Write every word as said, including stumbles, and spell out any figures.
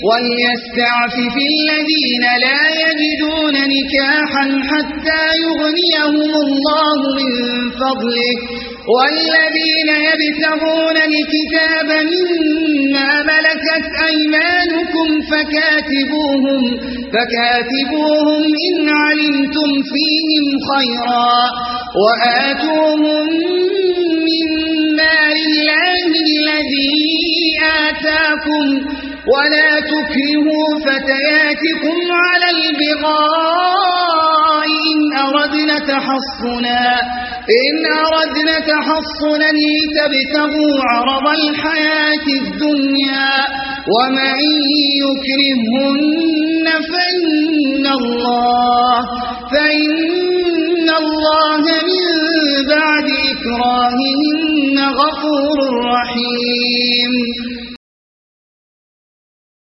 وليستعفف الذين لا يجدون نكاحا حتى يغنيهم الله من فضله والذين يبتغون الكتاب مما ملكت أيمانكم فكاتبوهم, فكاتبوهم إن علمتم فيهم خيرا وآتوهم من مال الله الذي آتاكم ولا تكرهوا فتياتكم على البغاء إن أردنا تحصنا إن أردنا تحصنا لتبتغوا عرض الحياة الدنيا ومن يكرهن فإن الله فإن